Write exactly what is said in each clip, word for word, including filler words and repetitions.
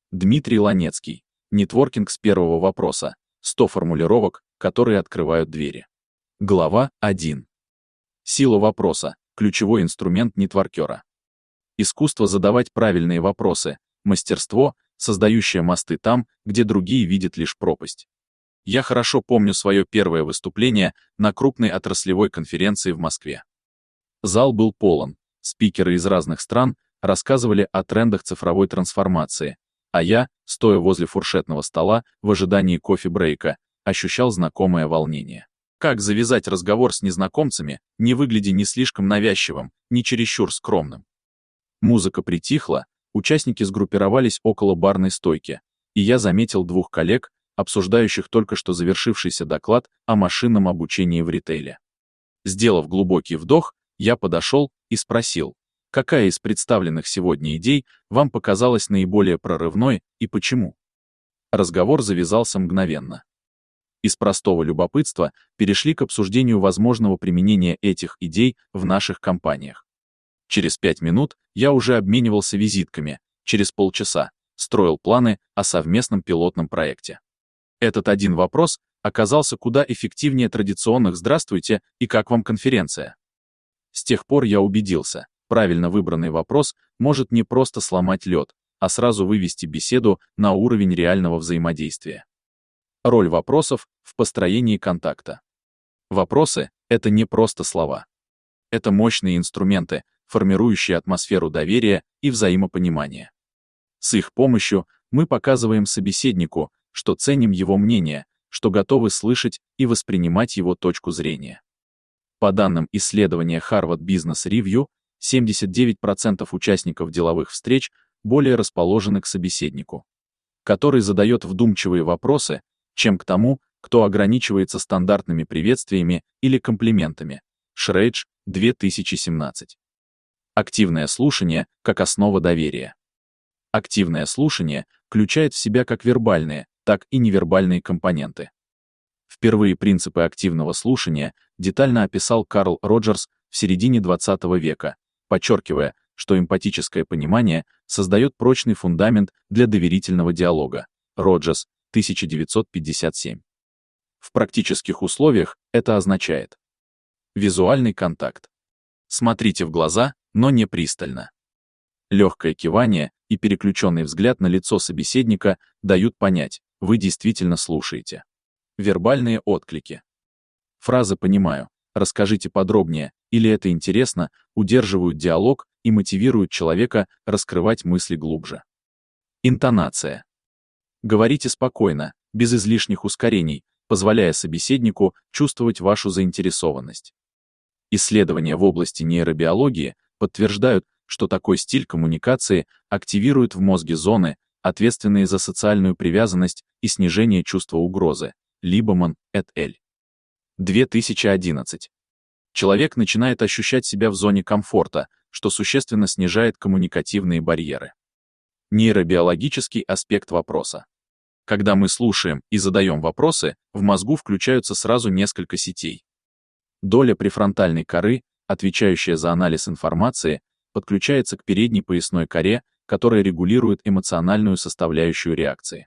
Дмитрий Ланецкий. Нетворкинг с первого вопроса. сто формулировок, которые открывают двери. Глава один. Сила вопроса. Ключевой инструмент нетворкера. Искусство задавать правильные вопросы. Мастерство, создающее мосты там, где другие видят лишь пропасть. Я хорошо помню свое первое выступление на крупной отраслевой конференции в Москве. Зал был полон. Спикеры из разных стран рассказывали о трендах цифровой трансформации, а я, стоя возле фуршетного стола в ожидании кофе-брейка, ощущал знакомое волнение. Как завязать разговор с незнакомцами, не выглядя ни слишком навязчивым, ни чересчур скромным? Музыка притихла, участники сгруппировались около барной стойки, и я заметил двух коллег, обсуждающих только что завершившийся доклад о машинном обучении в ритейле. Сделав глубокий вдох, я подошел и спросил, какая из представленных сегодня идей вам показалась наиболее прорывной и почему? Разговор завязался мгновенно. Из простого любопытства перешли к обсуждению возможного применения этих идей в наших компаниях. Через пять минут я уже обменивался визитками, через полчаса строил планы о совместном пилотном проекте. Этот один вопрос оказался куда эффективнее традиционных «Здравствуйте» и «Как вам конференция?». С тех пор я убедился, правильно выбранный вопрос может не просто сломать лед, а сразу вывести беседу на уровень реального взаимодействия. Роль вопросов в построении контакта. Вопросы — это не просто слова. Это мощные инструменты, формирующие атмосферу доверия и взаимопонимания. С их помощью мы показываем собеседнику, что ценим его мнение, что готовы слышать и воспринимать его точку зрения. По данным исследования Harvard Business Review, семьдесят девять процентов участников деловых встреч более расположены к собеседнику, который задает вдумчивые вопросы, чем к тому, кто ограничивается стандартными приветствиями или комплиментами. Шрейдж, две тысячи семнадцать. Активное слушание как основа доверия. Активное слушание включает в себя как вербальные, так и невербальные компоненты. Впервые принципы активного слушания детально описал Карл Роджерс в середине двадцатого века, подчеркивая, что эмпатическое понимание создает прочный фундамент для доверительного диалога. Роджерс, тысяча девятьсот пятьдесят семь. В практических условиях это означает визуальный контакт. Смотрите в глаза, но не пристально. Легкое кивание и переключенный взгляд на лицо собеседника дают понять, вы действительно слушаете. Вербальные отклики. Фразы «понимаю», «расскажите подробнее» или «это интересно» удерживают диалог и мотивируют человека раскрывать мысли глубже. Интонация. Говорите спокойно, без излишних ускорений, позволяя собеседнику чувствовать вашу заинтересованность. Исследования в области нейробиологии подтверждают, что такой стиль коммуникации активирует в мозге зоны, ответственные за социальную привязанность и снижение чувства угрозы. Либман, эт аль. две тысячи одиннадцать. Человек начинает ощущать себя в зоне комфорта, что существенно снижает коммуникативные барьеры. Нейробиологический аспект вопроса. Когда мы слушаем и задаем вопросы, в мозгу включаются сразу несколько сетей. Доля префронтальной коры, отвечающая за анализ информации, подключается к передней поясной коре, которая регулирует эмоциональную составляющую реакции.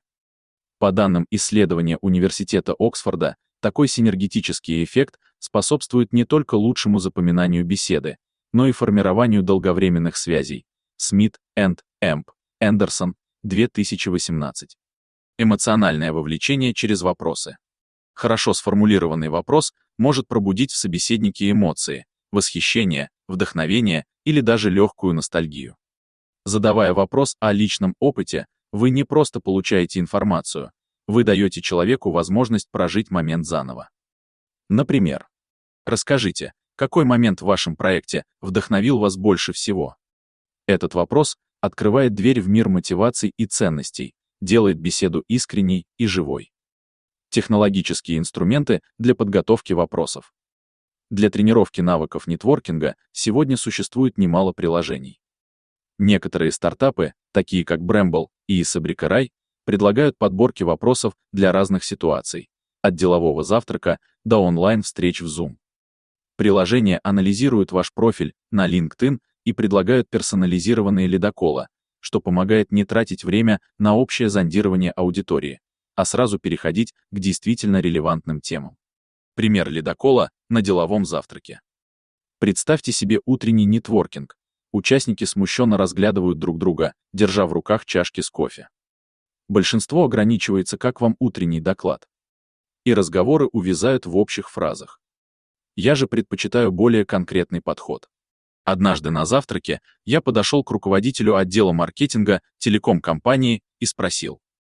По данным исследования Университета Оксфорда, такой синергетический эффект способствует не только лучшему запоминанию беседы, но и формированию долговременных связей. Смит энд Эмп, Эндерсон, две тысячи восемнадцать. Эмоциональное вовлечение через вопросы. Хорошо сформулированный вопрос может пробудить в собеседнике эмоции, восхищение, вдохновение или даже легкую ностальгию. Задавая вопрос о личном опыте, вы не просто получаете информацию, вы даете человеку возможность прожить момент заново. Например, расскажите, какой момент в вашем проекте вдохновил вас больше всего? Этот вопрос открывает дверь в мир мотиваций и ценностей, делает беседу искренней и живой. Технологические инструменты для подготовки вопросов. Для тренировки навыков нетворкинга сегодня существует немало приложений. Некоторые стартапы, такие как Bramble и Исабрикарай, предлагают подборки вопросов для разных ситуаций, от делового завтрака до онлайн-встреч в Zoom. Приложения анализируют ваш профиль на LinkedIn и предлагают персонализированные ледоколы, что помогает не тратить время на общее зондирование аудитории, а сразу переходить к действительно релевантным темам. Пример ледокола на деловом завтраке. Представьте себе утренний нетворкинг. Участники смущенно разглядывают друг друга, держа в руках чашки с кофе. Большинство ограничивается «как вам утренний доклад?» и разговоры увязают в общих фразах. Я же предпочитаю более конкретный подход. Однажды на завтраке я подошел к руководителю отдела маркетинга телеком-компании и спросил: